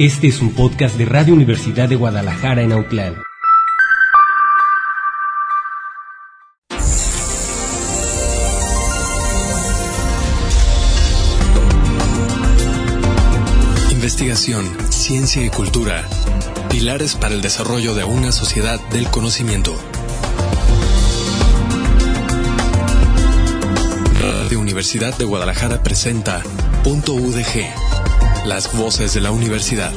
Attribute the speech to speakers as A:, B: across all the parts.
A: Este es un podcast de Radio Universidad de Guadalajara en Autlán.
B: Investigación, ciencia y cultura. Pilares para el desarrollo de una sociedad del conocimiento. Radio Universidad de Guadalajara presenta .udg, las voces de la universidad.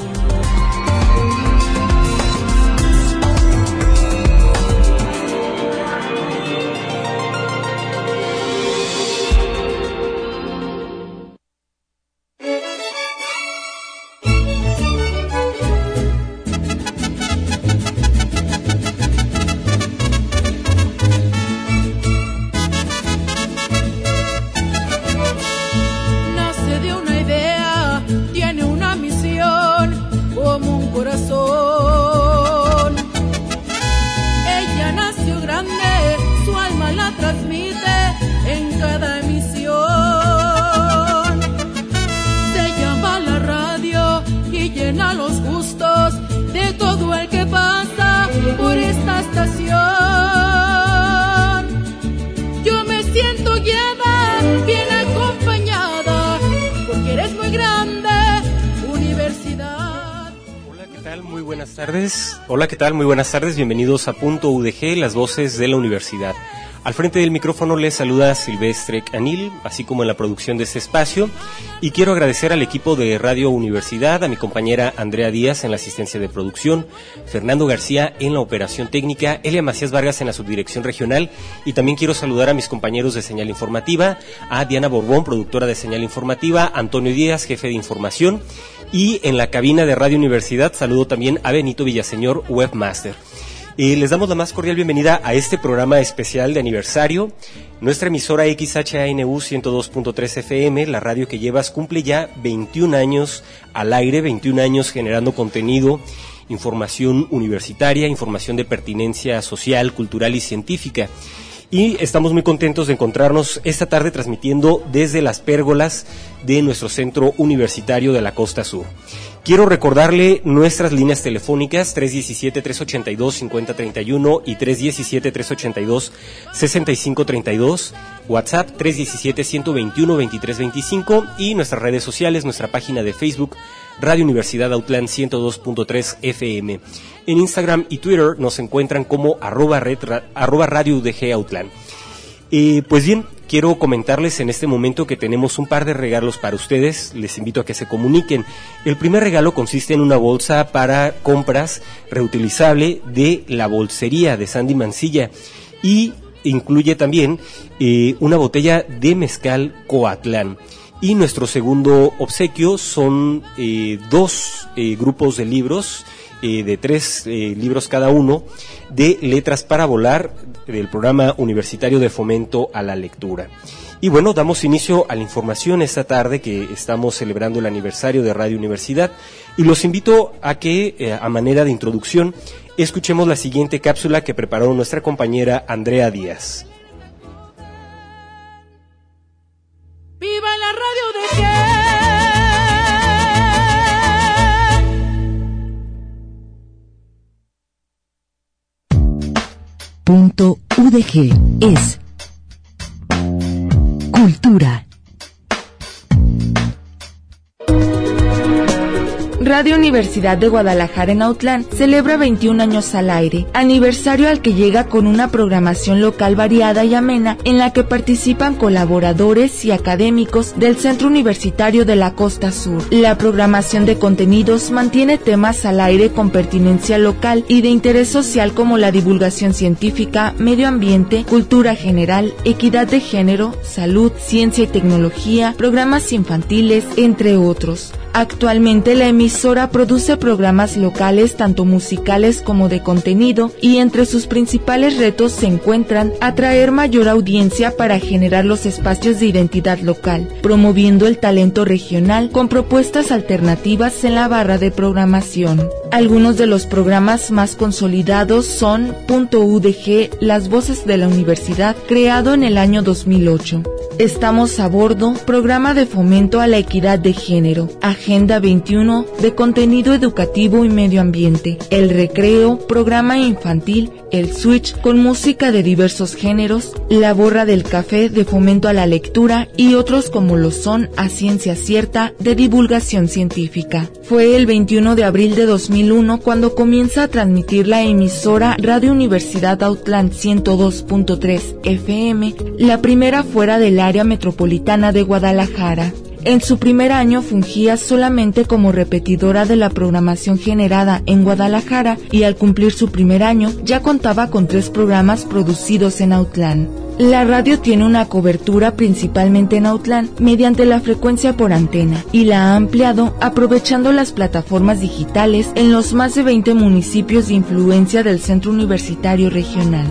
A: Hola, ¿qué tal? Muy buenas tardes, bienvenidos a .udg, las voces de la universidad. Al frente del micrófono les saluda Silvestre Canil, así como en la producción de este espacio, y quiero agradecer al equipo de Radio Universidad, a mi compañera Andrea Díaz en la asistencia de producción, Fernando García en la operación técnica, Elia Macías Vargas en la subdirección regional, y también quiero saludar a mis compañeros de Señal Informativa, a Diana Borbón, productora de Señal Informativa, Antonio Díaz, jefe de información, y en la cabina de Radio Universidad saludo también a Benito Villaseñor, webmaster. Les damos la más cordial bienvenida a este programa especial de aniversario. Nuestra emisora XHANU 102.3 FM, la radio que llevas, cumple ya 21 años al aire, 21 años generando contenido, información universitaria, información de pertinencia social, cultural y científica. Y estamos muy contentos de encontrarnos esta tarde transmitiendo desde las pérgolas de nuestro centro universitario de la Costa Sur. Quiero recordarle nuestras líneas telefónicas 317-382-5031 y 317-382-6532, WhatsApp 317-121-2325 y nuestras redes sociales, nuestra página de Facebook, Radio Universidad Autlán 102.3 FM. En Instagram y Twitter nos encuentran como @Radio UDG Autlán. Pues bien, quiero comentarles en este momento que tenemos un par de regalos para ustedes. Les invito a que se comuniquen. El primer regalo consiste en una bolsa para compras reutilizable de La Bolsería de Sandy Mancilla y incluye también una botella de mezcal Coatlán. Y nuestro segundo obsequio son dos grupos de libros, de 3 libros cada uno, de Letras para Volar, del programa universitario de fomento a la lectura. Y bueno, damos inicio a la información esta tarde que estamos celebrando el aniversario de Radio Universidad y los invito a que, a manera de introducción, escuchemos la siguiente cápsula que preparó nuestra compañera Andrea Díaz.
C: ¡Viva la radio de
D: .udg es cultura. Radio Universidad de Guadalajara en Autlán celebra 21 años al aire, aniversario al que llega con una programación local variada y amena en la que participan colaboradores y académicos del Centro Universitario de la Costa Sur. La programación de contenidos mantiene temas al aire con pertinencia local y de interés social como la divulgación científica, medio ambiente, cultura general, equidad de género, salud, ciencia y tecnología, programas infantiles, entre otros. Actualmente la emisora produce programas locales tanto musicales como de contenido y entre sus principales retos se encuentran atraer mayor audiencia para generar los espacios de identidad local, promoviendo el talento regional con propuestas alternativas en la barra de programación. Algunos de los programas más consolidados son .udg, Las Voces de la Universidad, creado en el año 2008. Estamos a bordo, programa de fomento a la equidad de género, Agenda 21 de contenido educativo y medio ambiente, El Recreo, programa infantil, El Switch con música de diversos géneros, La Borra del Café de fomento a la lectura y otros como lo son A Ciencia Cierta de divulgación científica. Fue el 21 de abril de 2001 cuando comienza a transmitir la emisora Radio Universidad Autlán 102.3 FM, la primera fuera del área metropolitana de Guadalajara. En su primer año fungía solamente como repetidora de la programación generada en Guadalajara y al cumplir su primer año ya contaba con 3 programas producidos en Autlán. La radio tiene una cobertura principalmente en Autlán mediante la frecuencia por antena y la ha ampliado aprovechando las plataformas digitales en los más de 20 municipios de influencia del Centro Universitario Regional.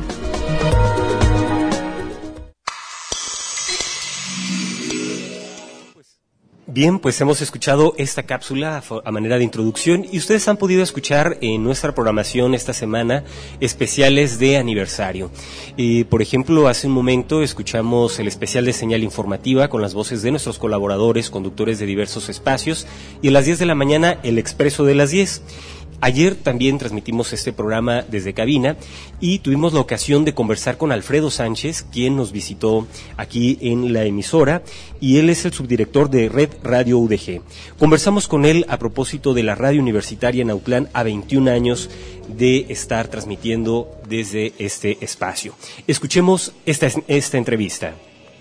A: Bien, pues hemos escuchado esta cápsula a manera de introducción y ustedes han podido escuchar en nuestra programación esta semana especiales de aniversario. Por ejemplo, hace un momento escuchamos el especial de señal informativa con las voces de nuestros colaboradores, conductores de diversos espacios, y a las 10 de la mañana el Expreso de las 10. Ayer también transmitimos este programa desde cabina y tuvimos la ocasión de conversar con Alfredo Sánchez, quien nos visitó aquí en la emisora, y él es el subdirector de Red Radio UDG. Conversamos con él a propósito de la radio universitaria en Autlán a 21 años de estar transmitiendo desde este espacio. Escuchemos esta entrevista.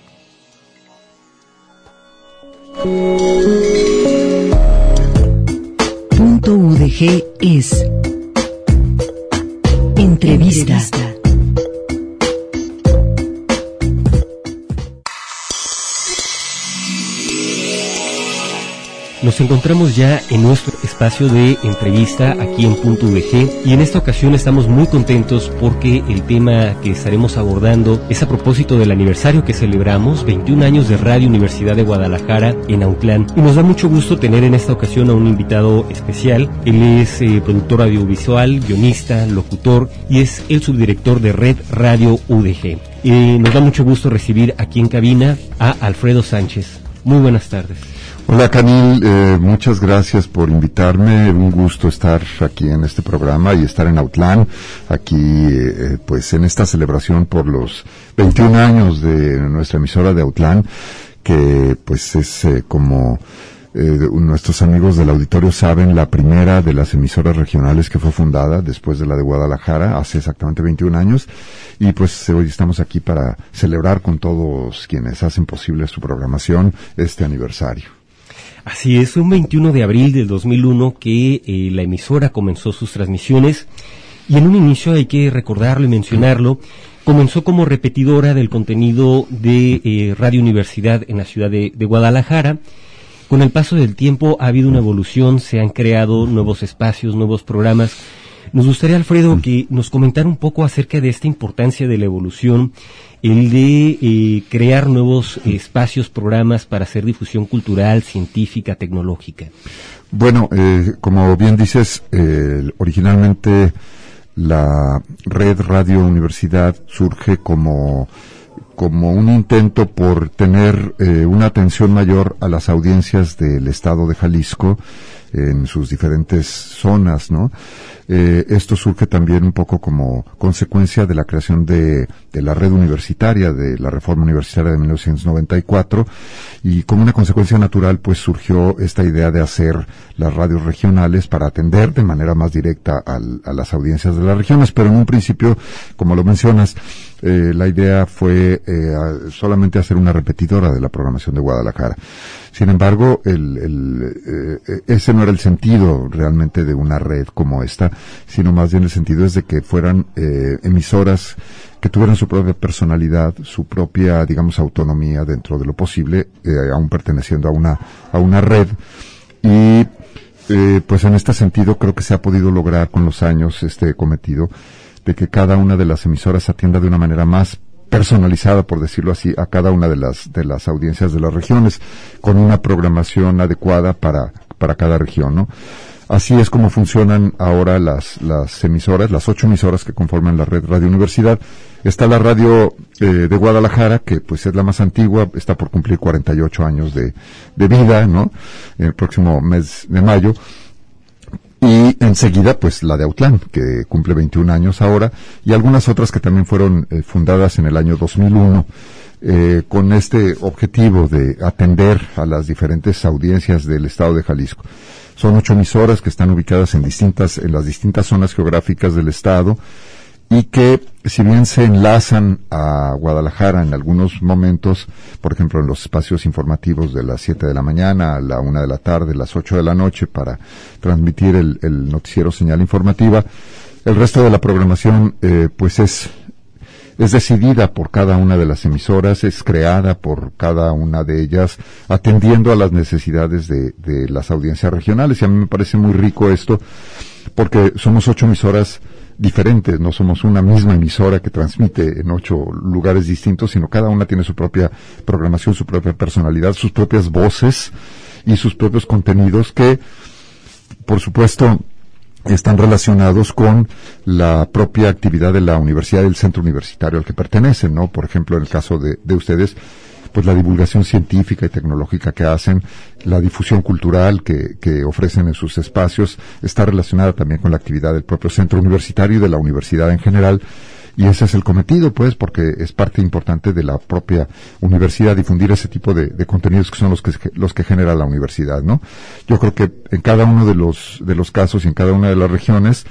E: Punto UDG es entrevista.
A: Nos encontramos ya en nuestro espacio de entrevista aquí en Punto UDG y en esta ocasión estamos muy contentos porque el tema que estaremos abordando es a propósito del aniversario que celebramos, 21 años de Radio Universidad de Guadalajara en Autlán, y nos da mucho gusto tener en esta ocasión a un invitado especial. Él es productor audiovisual, guionista, locutor y es el subdirector de Red Radio UDG. Nos da mucho gusto recibir aquí en cabina a Alfredo Sánchez. Muy buenas tardes.
F: Hola, Canil, muchas gracias por invitarme, un gusto estar aquí en este programa y estar en Autlán, aquí pues en esta celebración por los 21 años de nuestra emisora de Autlán, que pues es como nuestros amigos del auditorio saben, la primera de las emisoras regionales que fue fundada después de la de Guadalajara, hace exactamente 21 años, y pues hoy estamos aquí para celebrar con todos quienes hacen posible su programación este aniversario.
A: Así es, fue un 21 de abril del 2001 que la emisora comenzó sus transmisiones y en un inicio, hay que recordarlo y mencionarlo, comenzó como repetidora del contenido de Radio Universidad en la ciudad de Guadalajara. Con el paso del tiempo ha habido una evolución, se han creado nuevos espacios, nuevos programas. Nos gustaría, Alfredo, que nos comentara un poco acerca de esta importancia de la evolución, el de crear nuevos espacios, programas para hacer difusión cultural, científica, tecnológica.
F: Bueno, como bien dices, originalmente la Red Radio Universidad surge como un intento por tener una atención mayor a las audiencias del estado de Jalisco en sus diferentes zonas, ¿no? Esto surge también un poco como consecuencia de la creación de la red universitaria, de la reforma universitaria de 1994, y como una consecuencia natural pues surgió esta idea de hacer las radios regionales para atender de manera más directa a las audiencias de las regiones, pero en un principio, como lo mencionas, la idea fue solamente hacer una repetidora de la programación de Guadalajara. Sin embargo, ese no era el sentido realmente de una red como esta, sino más bien el sentido es de que fueran emisoras que tuvieran su propia personalidad, su propia, digamos, autonomía dentro de lo posible, aún perteneciendo a una red. Y pues en este sentido creo que se ha podido lograr con los años este cometido de que cada una de las emisoras atienda de una manera más personalizada, por decirlo así, a cada una de las audiencias de las regiones, con una programación adecuada para cada región, ¿no? Así es como funcionan ahora las emisoras, las 8 emisoras que conforman la red Radio Universidad. Está la radio de Guadalajara, que pues es la más antigua, está por cumplir 48 años de vida, ¿no? El próximo mes de mayo. Y enseguida, pues, la de Autlán, que cumple 21 años ahora, y algunas otras que también fueron fundadas en el año 2001, con este objetivo de atender a las diferentes audiencias del estado de Jalisco. Son 8 emisoras que están ubicadas en las distintas zonas geográficas del estado, y que, si bien se enlazan a Guadalajara en algunos momentos, por ejemplo en los espacios informativos de las 7 de la mañana a la 1 de la tarde, las 8 de la noche, para transmitir el noticiero Señal Informativa, el resto de la programación pues es decidida por cada una de las emisoras, es creada por cada una de ellas, atendiendo a las necesidades de las audiencias regionales. Y a mí me parece muy rico esto, porque somos 8 emisoras diferentes, no somos una misma emisora que transmite en 8 lugares distintos, sino cada una tiene su propia programación, su propia personalidad, sus propias voces y sus propios contenidos que, por supuesto, están relacionados con la propia actividad de la universidad, del centro universitario al que pertenecen, ¿no? Por ejemplo, en el caso de ustedes, pues la divulgación científica y tecnológica que hacen, la difusión cultural que ofrecen en sus espacios, está relacionada también con la actividad del propio centro universitario y de la universidad en general, y ese es el cometido, pues, porque es parte importante de la propia universidad difundir ese tipo de contenidos que son los que genera la universidad, ¿no? Yo creo que en cada uno de los casos y en cada una de las regiones,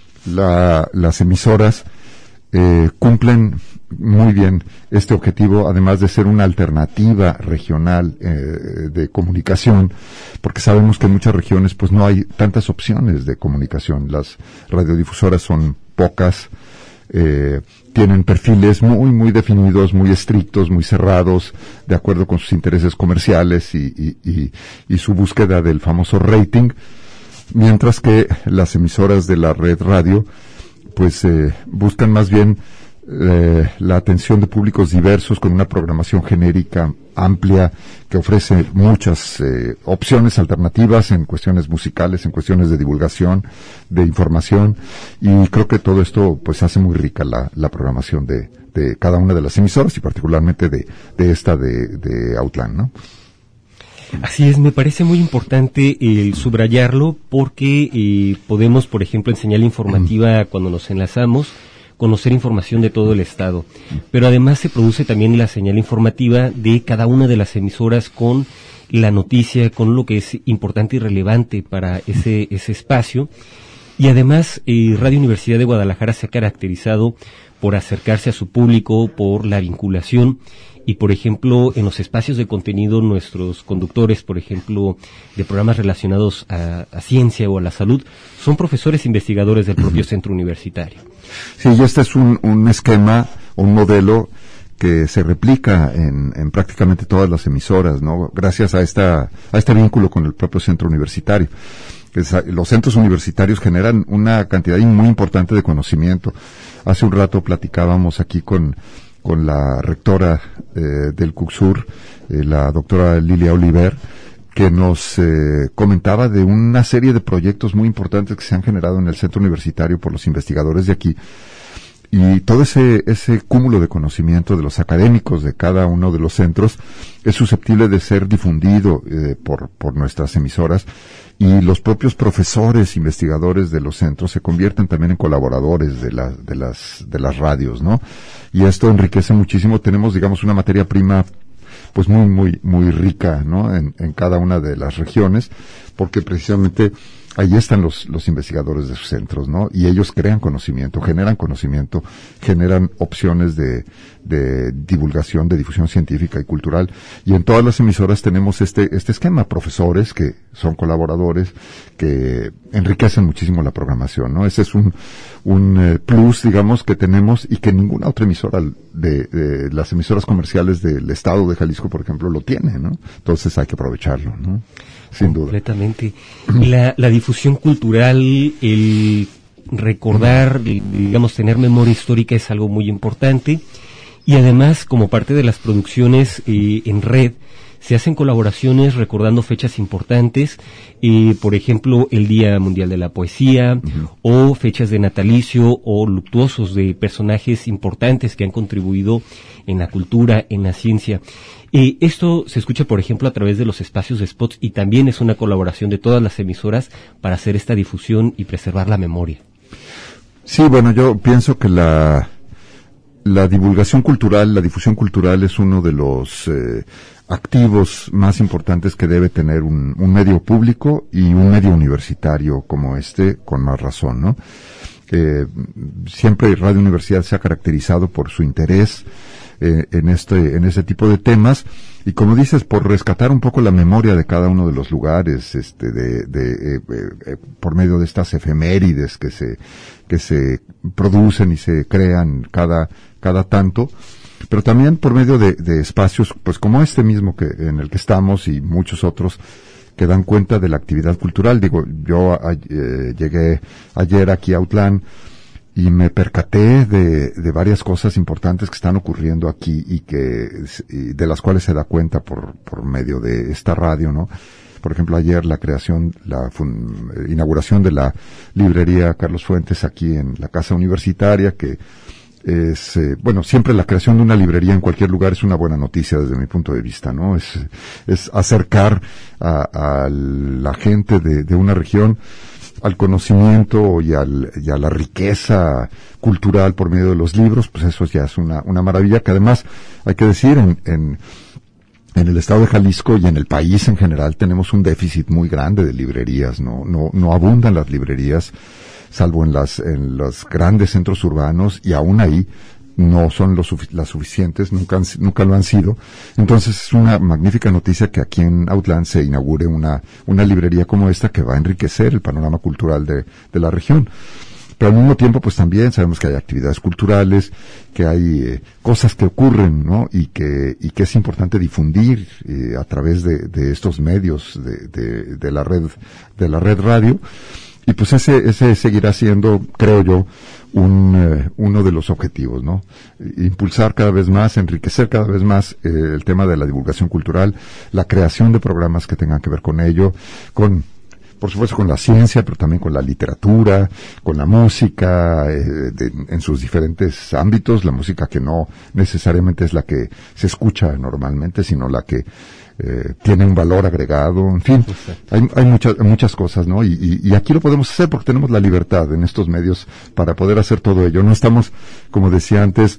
F: las emisoras cumplen muy bien este objetivo, además de ser una alternativa regional de comunicación, porque sabemos que en muchas regiones pues no hay tantas opciones de comunicación. Las radiodifusoras son pocas, tienen perfiles muy definidos, muy estrictos, muy cerrados, de acuerdo con sus intereses comerciales y su búsqueda del famoso rating, mientras que las emisoras de la red radio pues buscan más bien la atención de públicos diversos, con una programación genérica amplia que ofrece muchas opciones alternativas en cuestiones musicales, en cuestiones de divulgación, de información, y creo que todo esto pues hace muy rica la programación de cada una de las emisoras, y particularmente de esta de Autlán, ¿no?
A: Así es, me parece muy importante el subrayarlo, porque podemos, por ejemplo, en Señal Informativa, cuando nos enlazamos, conocer información de todo el estado, pero además se produce también la señal informativa de cada una de las emisoras con la noticia, con lo que es importante y relevante para ese espacio. Y además Radio Universidad de Guadalajara se ha caracterizado por acercarse a su público, por la vinculación, y por ejemplo en los espacios de contenido nuestros conductores, por ejemplo de programas relacionados a ciencia o a la salud, son profesores investigadores del propio centro universitario.
F: Sí, y este es un esquema, un modelo que se replica en prácticamente todas las emisoras, ¿no? Gracias a este vínculo con el propio centro universitario. Los centros universitarios generan una cantidad muy importante de conocimiento. Hace un rato platicábamos aquí con la rectora del CUCSUR, la doctora Lilia Oliver, que nos comentaba de una serie de proyectos muy importantes que se han generado en el centro universitario por los investigadores de aquí, y todo ese cúmulo de conocimiento de los académicos de cada uno de los centros es susceptible de ser difundido por nuestras emisoras, y los propios profesores investigadores de los centros se convierten también en colaboradores de las radios, ¿no? Y esto enriquece muchísimo. Tenemos, digamos, una materia prima pues muy rica, ¿no? En cada una de las regiones, porque precisamente ahí están los investigadores de sus centros, ¿no? Y ellos crean conocimiento, generan opciones de divulgación, de difusión científica y cultural. Y en todas las emisoras tenemos este esquema, profesores que son colaboradores, que enriquecen muchísimo la programación, ¿no? Ese es un plus, digamos, que tenemos, y que ninguna otra emisora de las emisoras comerciales del estado de Jalisco, por ejemplo, lo tiene, ¿no? Entonces hay que aprovecharlo, ¿no? Sin duda.
A: Completamente. La difusión cultural, el recordar, digamos, tener memoria histórica es algo muy importante, y además, como parte de las producciones en red, se hacen colaboraciones recordando fechas importantes, por ejemplo, el Día Mundial de la Poesía, o fechas de natalicio o luctuosos de personajes importantes que han contribuido en la cultura, en la ciencia. Esto se escucha, por ejemplo, a través de los espacios de spots, y también es una colaboración de todas las emisoras para hacer esta difusión y preservar la memoria.
F: Sí, bueno, yo pienso que la divulgación cultural, la difusión cultural es uno de los activos más importantes que debe tener un medio público y un medio universitario como este, con más razón, ¿no? Siempre Radio Universidad se ha caracterizado por su interés en este tipo de temas, y como dices, por rescatar un poco la memoria de cada uno de los lugares, por medio de estas efemérides que se producen y se crean cada tanto, pero también por medio de espacios pues como este mismo en el que estamos, y muchos otros que dan cuenta de la actividad cultural. Digo, yo llegué ayer aquí a Autlán y me percaté de varias cosas importantes que están ocurriendo aquí y de las cuales se da cuenta por medio de esta radio, ¿no? Por ejemplo, ayer la inauguración de la librería Carlos Fuentes aquí en la Casa Universitaria, que es, siempre la creación de una librería en cualquier lugar es una buena noticia desde mi punto de vista, ¿no? Es acercar a la gente de una región al conocimiento y a la riqueza cultural por medio de los libros. Pues eso ya es una maravilla, que además, hay que decir, en el estado de Jalisco y en el país en general tenemos un déficit muy grande de librerías, no abundan las librerías, salvo en los grandes centros urbanos, y aún ahí no son las suficientes, nunca lo han sido. Entonces es una magnífica noticia que aquí en Autlán se inaugure una librería como esta, que va a enriquecer el panorama cultural de la región. Pero al mismo tiempo, pues también sabemos que hay actividades culturales, que hay cosas que ocurren, ¿no? Y que es importante difundir a través de estos medios de la red radio. Y pues ese seguirá siendo, creo yo, uno de los objetivos, ¿no? Impulsar cada vez más, enriquecer cada vez más el tema de la divulgación cultural, la creación de programas que tengan que ver con ello, por supuesto con la ciencia, pero también con la literatura, con la música, en sus diferentes ámbitos, la música que no necesariamente es la que se escucha normalmente, sino la que tiene un valor agregado, en fin, hay muchas cosas, ¿no? Y aquí lo podemos hacer porque tenemos la libertad en estos medios para poder hacer todo ello. No estamos, como decía antes,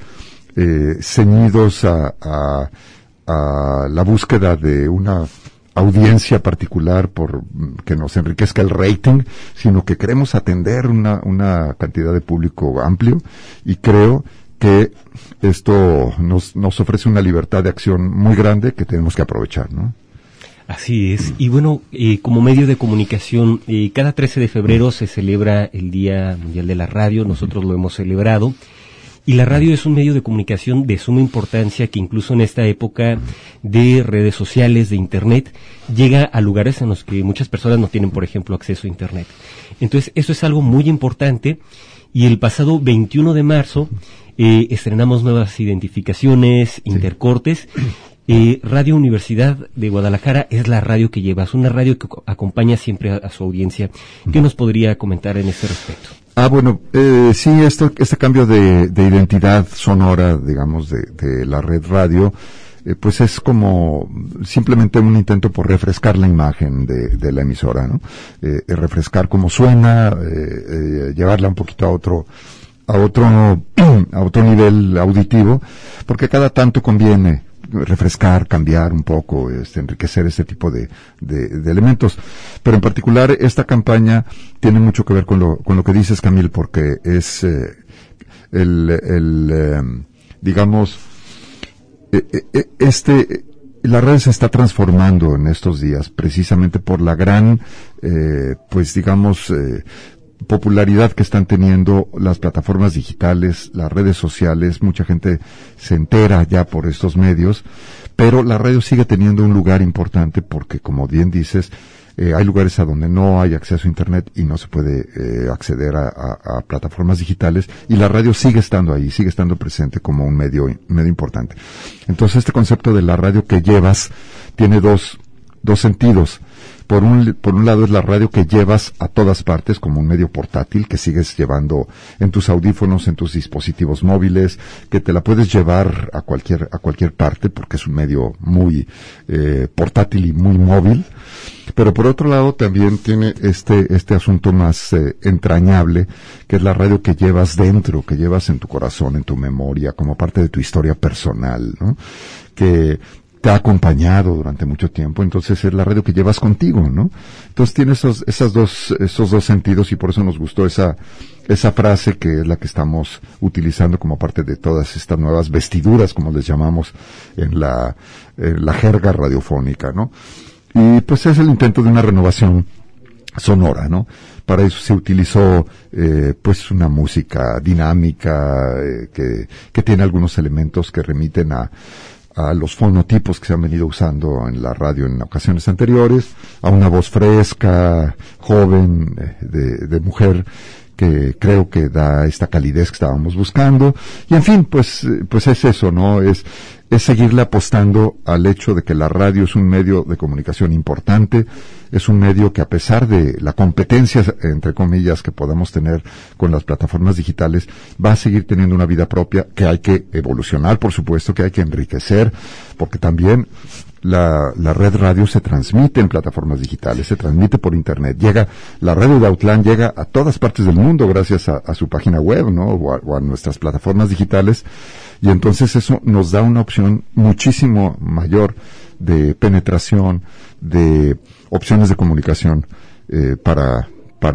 F: ceñidos a la búsqueda de una audiencia particular por que nos enriquezca el rating, sino que queremos atender una cantidad de público amplio, y creo que esto nos ofrece una libertad de acción muy grande que tenemos que aprovechar, ¿no?
A: Así es. Y bueno, como medio de comunicación, cada 13 de febrero se celebra el Día Mundial de la Radio. Nosotros lo hemos celebrado. Y la radio es un medio de comunicación de suma importancia que incluso en esta época de redes sociales, de Internet, llega a lugares en los que muchas personas no tienen, por ejemplo, acceso a Internet. Entonces, eso es algo muy importante. Y el pasado 21 de marzo estrenamos nuevas identificaciones, intercortes. Radio Universidad de Guadalajara es la radio que lleva, es una radio que acompaña siempre a su audiencia. ¿Qué nos podría comentar en ese respecto?
F: Bueno, sí, este cambio de identidad sonora, digamos, de la red radio, pues es como simplemente un intento por refrescar la imagen de la emisora, ¿no? Refrescar cómo suena, llevarla un poquito a otro nivel auditivo, porque cada tanto conviene refrescar, cambiar un poco, enriquecer este tipo de elementos. Pero en particular esta campaña tiene mucho que ver con lo que dices, Camil, porque es digamos, la red se está transformando en estos días precisamente por la gran, pues digamos, popularidad que están teniendo las plataformas digitales, las redes sociales. Mucha gente se entera ya por estos medios, pero la radio sigue teniendo un lugar importante porque, como bien dices, hay lugares a donde no hay acceso a Internet y no se puede acceder a plataformas digitales, y la radio sigue estando ahí, sigue estando presente como un medio importante. Entonces, este concepto de la radio que llevas tiene dos sentidos. Por un lado es la radio que llevas a todas partes como un medio portátil que sigues llevando en tus audífonos, en tus dispositivos móviles, que te la puedes llevar a cualquier parte porque es un medio muy portátil y muy móvil. Pero por otro lado también tiene este asunto más entrañable, que es la radio que llevas dentro, que llevas en tu corazón, en tu memoria, como parte de tu historia personal, ¿no? Que te ha acompañado durante mucho tiempo, entonces es la radio que llevas contigo, ¿no? Entonces tiene esos dos sentidos, y por eso nos gustó esa frase, que es la que estamos utilizando como parte de todas estas nuevas vestiduras, como les llamamos en la jerga radiofónica, ¿no? Y pues es el intento de una renovación sonora, ¿no? Para eso se utilizó pues una música dinámica que tiene algunos elementos que remiten a los fonotipos que se han venido usando en la radio en ocasiones anteriores, a una voz fresca, joven, de mujer, que creo que da esta calidez que estábamos buscando. Y en fin, pues es eso, ¿no? Es seguirle apostando al hecho de que la radio es un medio de comunicación importante, es un medio que, a pesar de la competencia, entre comillas, que podamos tener con las plataformas digitales, va a seguir teniendo una vida propia, que hay que evolucionar, por supuesto, que hay que enriquecer, porque también la red radio se transmite en plataformas digitales, se transmite por internet, la radio de Autlán llega a todas partes del mundo gracias a su página web, ¿no? O a nuestras plataformas digitales, y entonces eso nos da una opción muchísimo mayor de penetración, de opciones de comunicación para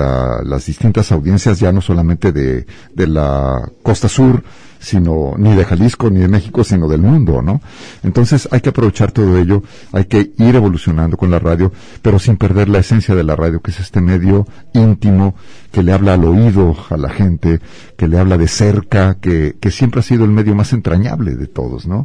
F: las distintas audiencias, ya no solamente de la costa sur, ni de Jalisco, ni de México, sino del mundo, ¿no? Entonces hay que aprovechar todo ello, hay que ir evolucionando con la radio, pero sin perder la esencia de la radio, que es este medio íntimo, que le habla al oído a la gente, que le habla de cerca, que siempre ha sido el medio más entrañable de todos, ¿no?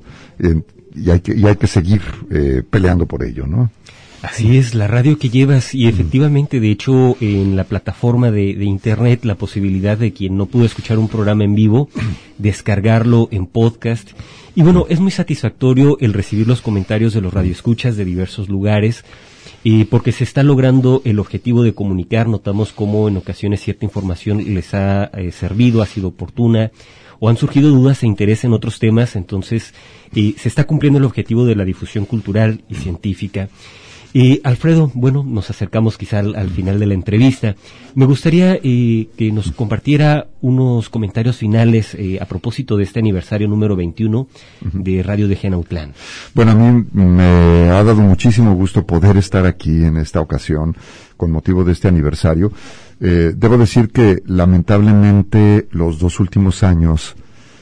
F: Y hay que seguir peleando por ello, ¿no?
A: Así es, la radio que llevas, y efectivamente, de hecho, en la plataforma de internet, la posibilidad de quien no pudo escuchar un programa en vivo, descargarlo en podcast. Y bueno, es muy satisfactorio el recibir los comentarios de los radioescuchas de diversos lugares, porque se está logrando el objetivo de comunicar. Notamos cómo en ocasiones cierta información les ha servido, ha sido oportuna, o han surgido dudas e interés en otros temas. Entonces, se está cumpliendo el objetivo de la difusión cultural y científica. Alfredo, bueno, nos acercamos quizá al final de la entrevista. Me gustaría que nos compartiera unos comentarios finales a propósito de este aniversario número 21 de Radio UDG en Autlán.
F: Bueno, a mí me ha dado muchísimo gusto poder estar aquí en esta ocasión con motivo de este aniversario. Debo decir que lamentablemente los 2 últimos años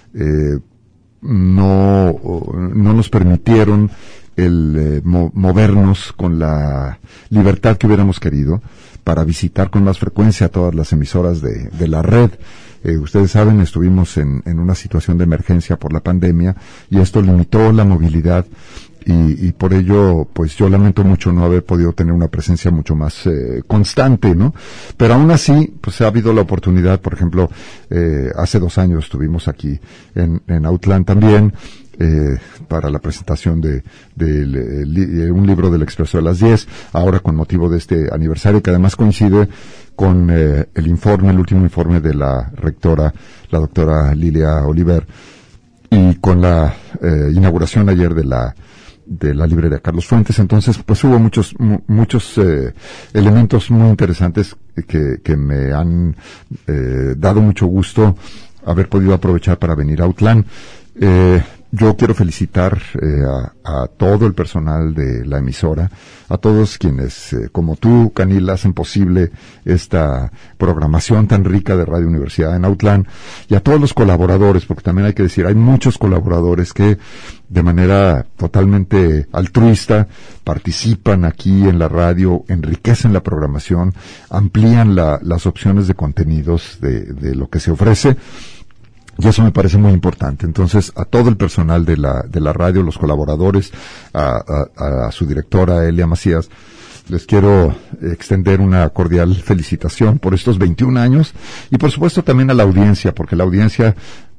F: no nos permitieron el movernos con la libertad que hubiéramos querido para visitar con más frecuencia todas las emisoras de la red. Ustedes saben, estuvimos en una situación de emergencia por la pandemia, y esto limitó la movilidad, y por ello pues yo lamento mucho no haber podido tener una presencia mucho más constante, ¿no? Pero aún así pues ha habido la oportunidad. Por ejemplo, hace 2 años estuvimos aquí en Autlán también, para la presentación de un libro del Expreso de las 10, ahora con motivo de este aniversario, que además coincide con el último informe de la rectora, la doctora Lilia Oliver, y con la inauguración ayer de la librería Carlos Fuentes. Entonces pues hubo muchos elementos muy interesantes que me han dado mucho gusto haber podido aprovechar para venir a Autlán. Yo quiero felicitar a todo el personal de la emisora, a todos quienes, como tú, Canil, hacen posible esta programación tan rica de Radio Universidad en Autlán, y a todos los colaboradores, porque también hay que decir, hay muchos colaboradores que de manera totalmente altruista participan aquí en la radio, enriquecen la programación, amplían las opciones de contenidos de lo que se ofrece. Y eso me parece muy importante. Entonces, a todo el personal de la radio, los colaboradores, a su directora Elia Macías, les quiero extender una cordial felicitación por estos 21 años, y por supuesto también a la audiencia, porque la audiencia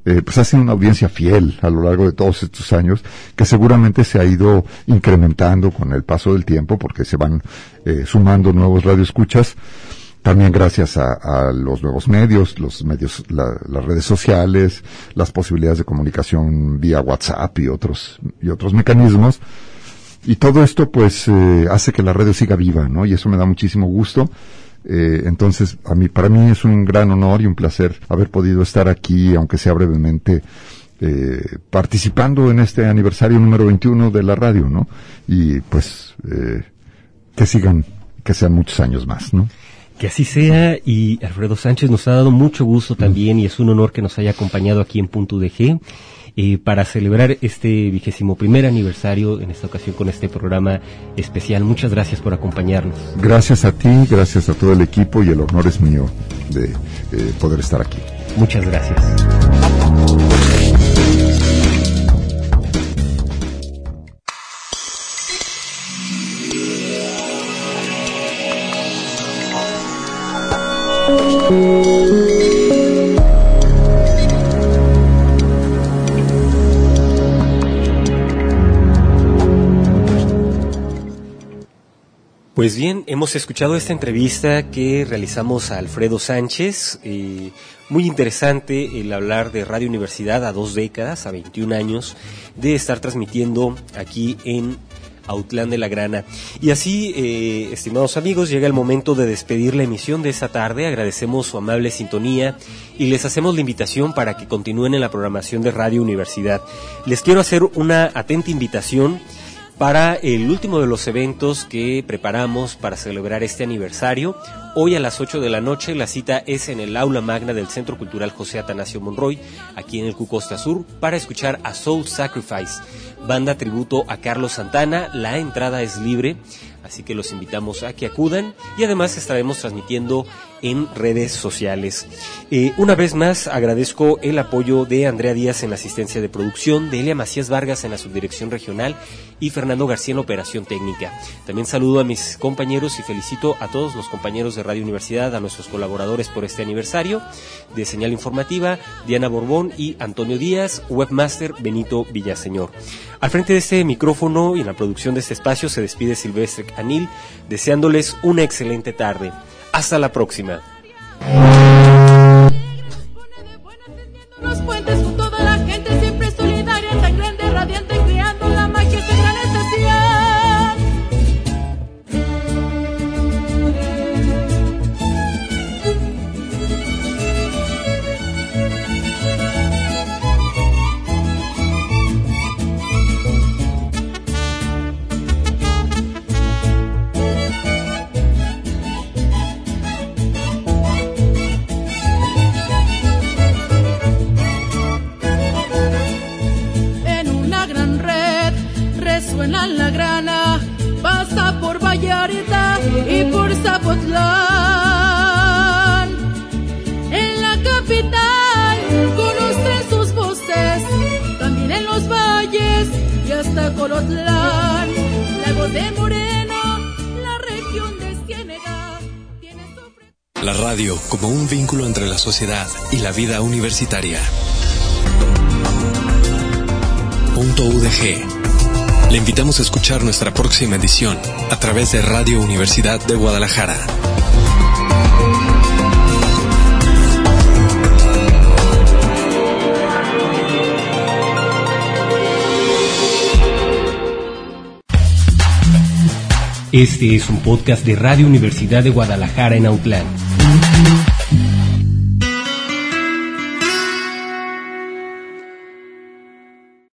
F: pues ha sido una audiencia fiel a lo largo de todos estos años, que seguramente se ha ido incrementando con el paso del tiempo, porque se van sumando nuevos radioescuchas, también gracias a los nuevos medios, las redes sociales, las posibilidades de comunicación vía WhatsApp y otros mecanismos, y todo esto pues hace que la radio siga viva, ¿no? Y eso me da muchísimo gusto. Entonces, para mí es un gran honor y un placer haber podido estar aquí, aunque sea brevemente, participando en este aniversario número 21 de la radio, ¿no? Y pues, que sean muchos años más, ¿no?
A: Que así sea, y Alfredo Sánchez, nos ha dado mucho gusto también, y es un honor que nos haya acompañado aquí en Punto UDG, para celebrar este 21º aniversario, en esta ocasión con este programa especial. Muchas gracias por acompañarnos.
F: Gracias a ti, gracias a todo el equipo, y el honor es mío de poder estar aquí.
A: Muchas gracias. Pues bien, hemos escuchado esta entrevista que realizamos a Alfredo Sánchez. Muy interesante el hablar de Radio Universidad a 2 décadas, a 21 años, de estar transmitiendo aquí en Autlán de la Grana. Y así, estimados amigos, llega el momento de despedir la emisión de esta tarde. Agradecemos su amable sintonía y les hacemos la invitación para que continúen en la programación de Radio Universidad. Les quiero hacer una atenta invitación para el último de los eventos que preparamos para celebrar este aniversario. Hoy a las 8 de la noche la cita es en el aula magna del Centro Cultural José Atanasio Monroy, aquí en el Q Costa Sur, para escuchar a Soul Sacrifice, banda tributo a Carlos Santana. La entrada es libre, así que los invitamos a que acudan, y además estaremos transmitiendo en redes sociales. Una vez más agradezco el apoyo de Andrea Díaz en la asistencia de producción, de Elia Macías Vargas en la subdirección regional y Fernando García en la operación técnica. También saludo a mis compañeros y felicito a todos los compañeros de Radio Universidad, a nuestros colaboradores por este aniversario, de Señal Informativa, Diana Borbón y Antonio Díaz, Webmaster Benito Villaseñor. Al frente de este micrófono y en la producción de este espacio se despide Silvestre Anil, deseándoles una excelente tarde. Hasta la próxima.
C: Los puentes con toda la gente siempre solidaria, tan grande, radiante, creando la magia de gran estación. Suena la grana, pasa por Vallarta y por Zapotlán. En la capital conocen sus voces, también en los valles y hasta Colotlán. Lagos de Moreno, la región de Ciénega tiene su...
B: La radio como un vínculo entre la sociedad y la vida universitaria. Punto UDG. Le invitamos a escuchar nuestra próxima edición a través de Radio Universidad de Guadalajara.
A: Este es un podcast de Radio Universidad de Guadalajara en Autlán.